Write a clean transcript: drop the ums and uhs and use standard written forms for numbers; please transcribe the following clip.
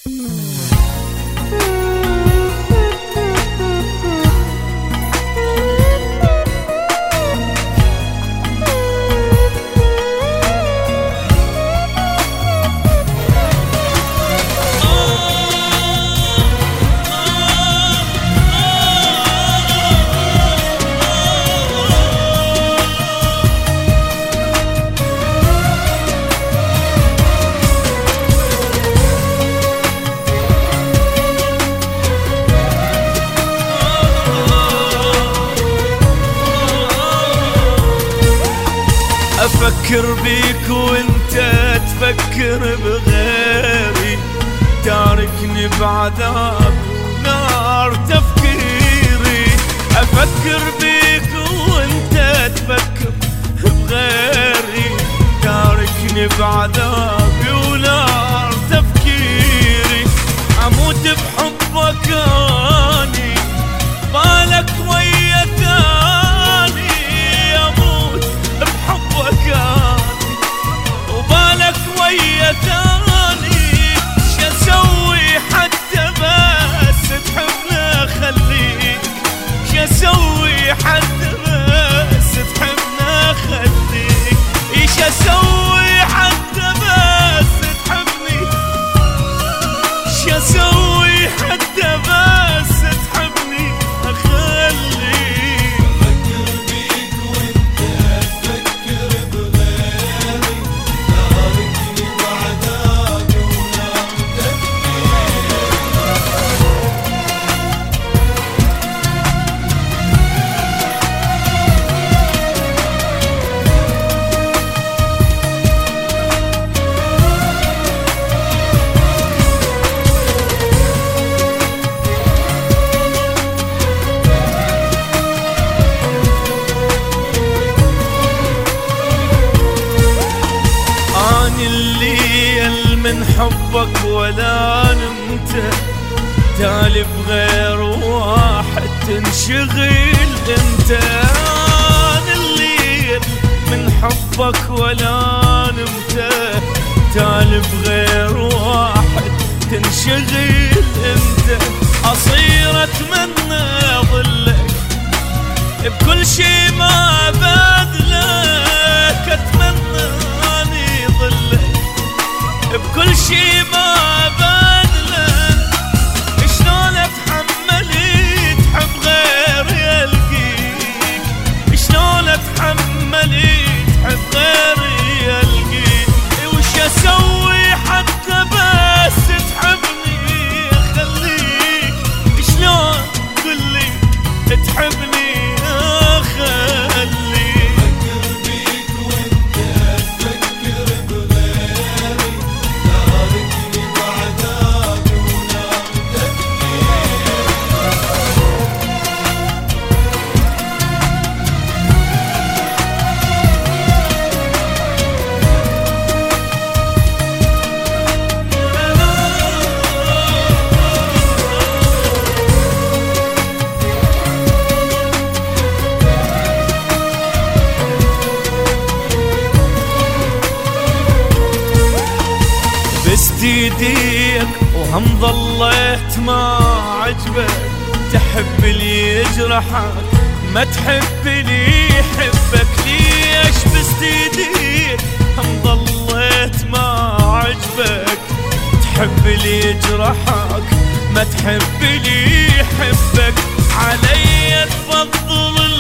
أفكر بيك وانت تفكر بغيري، تاركني بعذاب نار تفكيري. أفكر بيك وانت تفكر بغيري، تاركني بعذابي ونار تفكيري. أموت بحبك اني بالك ويا ثاني، أموت بحبك وبالك ويا ثاني. شو اسوي حتى بس تحبنا خليك، شو اسوي حتى بس تحبنا خليك. ايش اسوي حتى بس تحبني، شو اسوي حتى بس تحبني اخليك. من حبك ولا نمت تالي بغير واحد تنشغل انت. انا الليل من حبك ولا نمت تالي بغير واحد تنشغل انت. اصير اتمنى ظلك بكل شي ما بدلك، اتمنى اني ظلك بكل شي ما بدلك. شلون اتحملي تحب غير يلقيك، شلون اتحملي تحب غير يلقيك. وش اسوي حتى بس تحبني اخليك، شلون قولي تحبني اخليك. بست ايديك وهم ظليت ما عجبك، تحب اللي يجرحك ما تحب اللي يحبك. ليش بست ايديك هم ظليت ما عجبك، تحب اللي يجرحك ما تحب اللي يحبك. علي تفضل